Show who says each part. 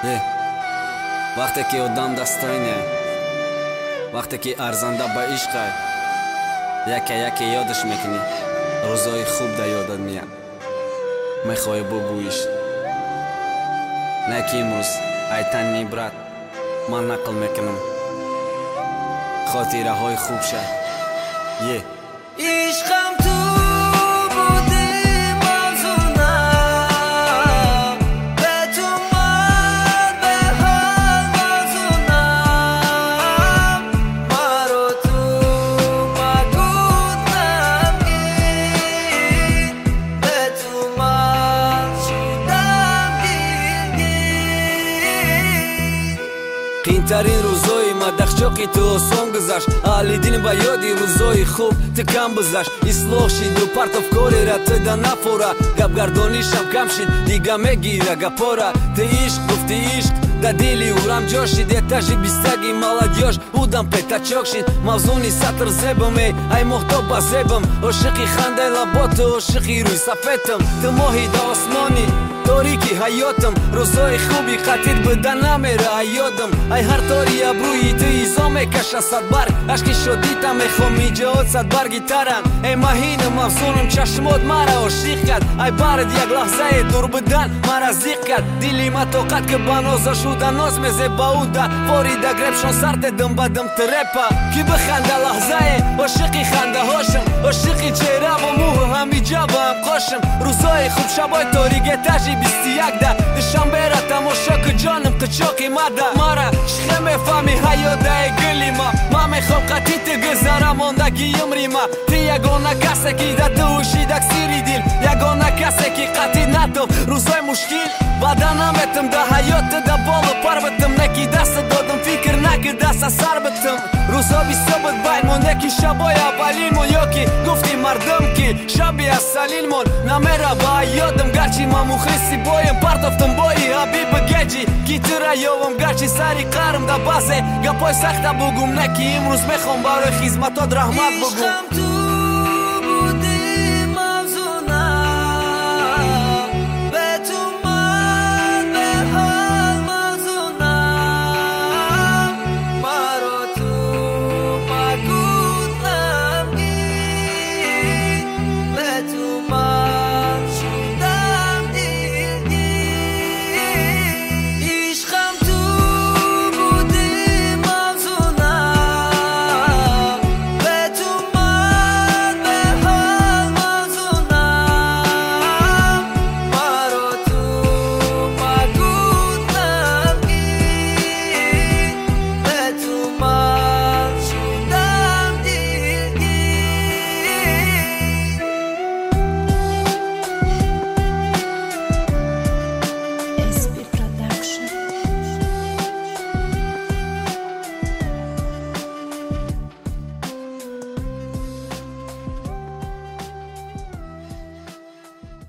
Speaker 1: وقتی که آدم دستاینه، وقتی که ارزنده به عشقه، یکی یادش میکنی، روزای خوب در یادت میاد، میخوای بگویش نه که امروز ایتن میبرد، من نقل میکنم خاطره های خوب شد.
Speaker 2: عشقم تو بودی موزونم، به تو من به حال موزونم، مرا تو مگود نمگین، به تو من شدم گیرگیر.
Speaker 1: قیمترین روزای مدخشاقی تو آسان گذشت، اهل دین با یادی روزای خوب تو کم بزشت، اصلاح شید و پرتاب کاری را تو دا نفوره، گپ گردانیشم کم شید دیگه میگیره گپاره، تو عشق گفتی عشق دا دلی ورم جا شید، етажи بیستگی молодежь بودم پیتاچاک شید، موزونی سطر زبم ای محتاب با زبم، عاشقی خنده لبات و عاشقی روی سفیدم، تو ماهی دا آسمانی تاریکی حیاتم، روزای خوبی خطیر بده نمیره یادم، ای هر تاری ابروی تو ایزا میکشه صد برگ، عشقی شدیتم میخوام ایجاد صد برگی ترن، ای مهینم افزونم چشمات مرا عاشق کرد، ای برد یک لحظه دور بدن مرا زیق کرد، دیلی ما طاقت که بنازه شده ناز میزه با او در فاریده گرفشان سرت دم بدم ترپا، کی بخنده لحظه عاشقی خنده هاشم، عاشقی چهره و موه همیجا با هم قاشم، روزای خوب شبای تاریک етажи 21 ده دشنبه را تماشا که جانم قچاقی مده، مرا شخه میفهمی حیاده گلی ما میخوام قطیت گذره ماندگی امری ما، تی یگانه کسی که ده توشید اکسیری دیل، یگانه کسی که قطی نتوب روزای مشکل بعدا نمیتم ده حیات ده بالا پر بتم، نکی دست دادم فکر نکه دست سر بتم، روزا بیستا بود باید مونده که شبای اولین مون، یا که گفتی مردم که شبی از سلیل مون نمیره با یادم، گرچی ما مخلصی بایم پرتافتم بایی حبیب گجی کی تو را یاوم، گرچی سری قرم ده بازه گپای سخته بگم، نکی امروز میخوام برای خدمتات رحمت بگم.